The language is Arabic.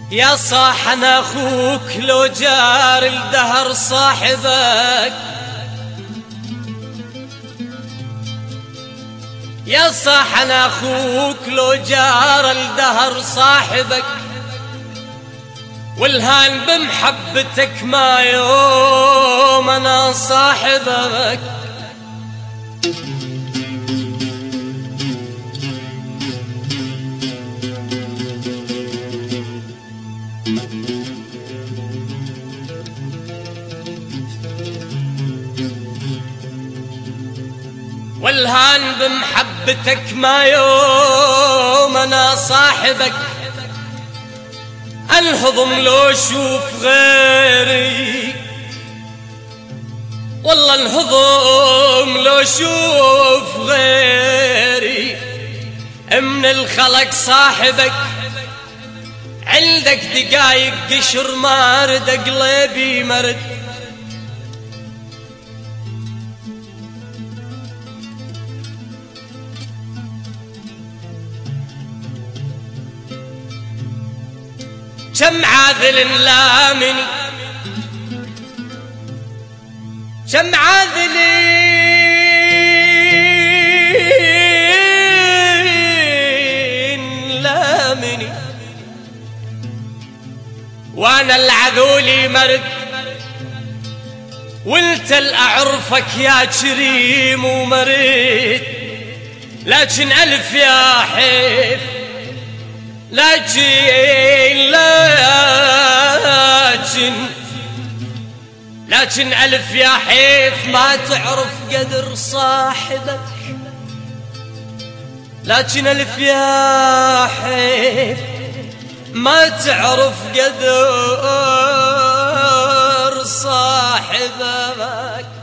يا صاح انا اخوك لو جار الدهر صاحبك، يا صاح انا اخوك لو جار الدهر صاحبك، والهان بمحبتك ما يوم انا صاحبك. والهان بمحبتك ما يوم انا صاحبك، انهضم لو اشوف غيري، والله انهضم لو اشوف غيري من الخلق صاحبك. عندك دقايق قشر مارد قلبي مرد، كم عاذل لامني، كم عاذل لامني، وانا العذولي مرد، وانت الاعرفك يا كريم ومريد. لكن الف يا حيف، لكن ألف يا حيف ما تعرف قدر صاحبك. لكن ألف يا حيف ما تعرف قدر صاحبك.